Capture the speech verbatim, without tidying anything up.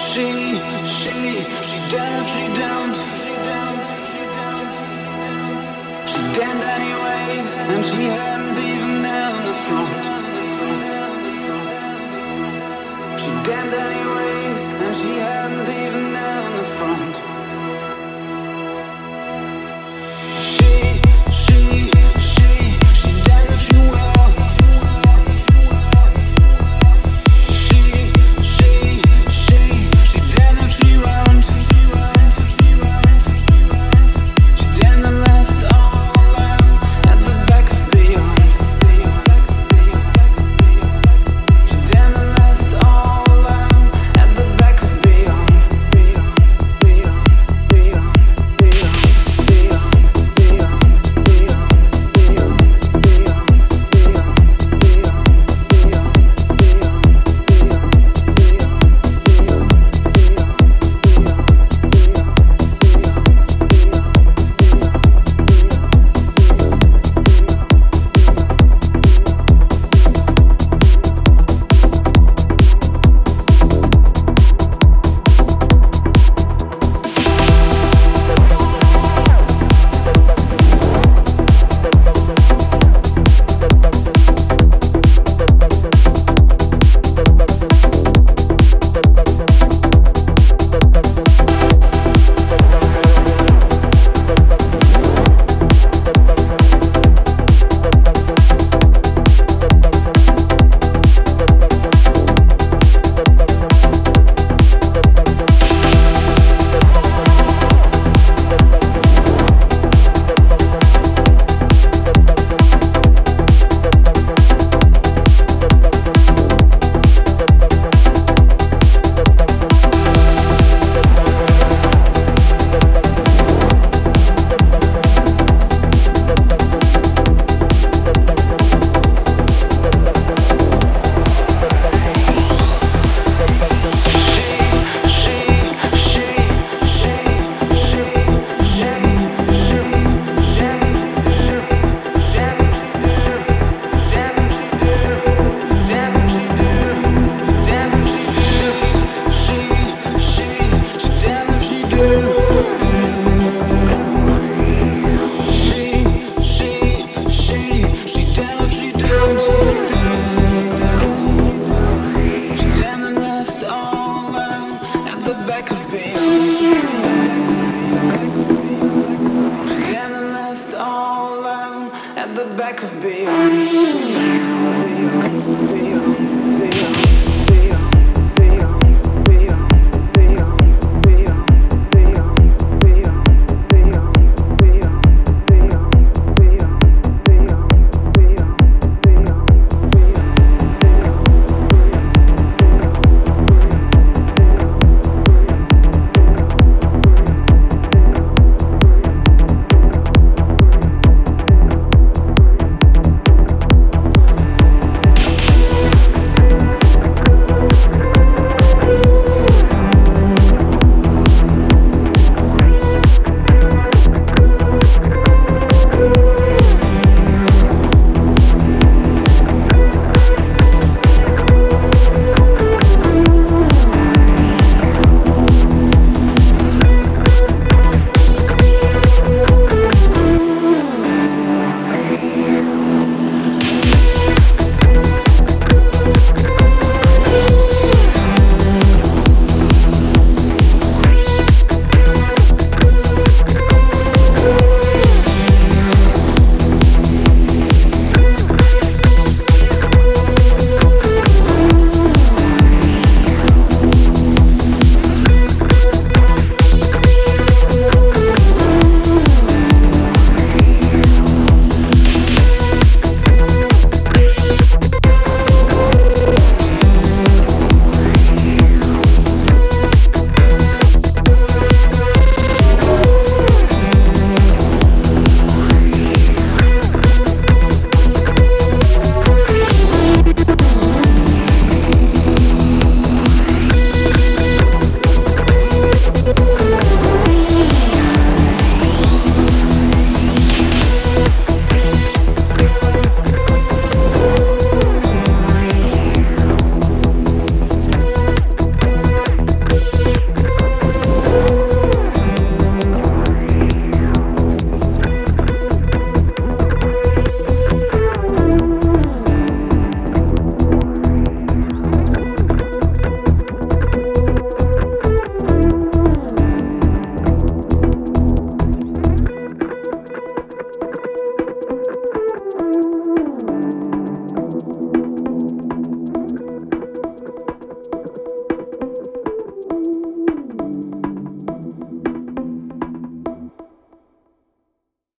She, she, she damned if she don't. She damned anyways, and she hadn't even known the front. She damned anyways, and she hadn't even known the front. She, she, she, she damned if she will. She, she, she, she damned if she won't. She damned and left all alone at the back of beyond. She damned and left all alone at the back of beyond. Beyond, beyond, beyond, beyond, beyond, beyond, beyond, beyond, beyond, back of beyond. She damned and left all alone at the back of beyond.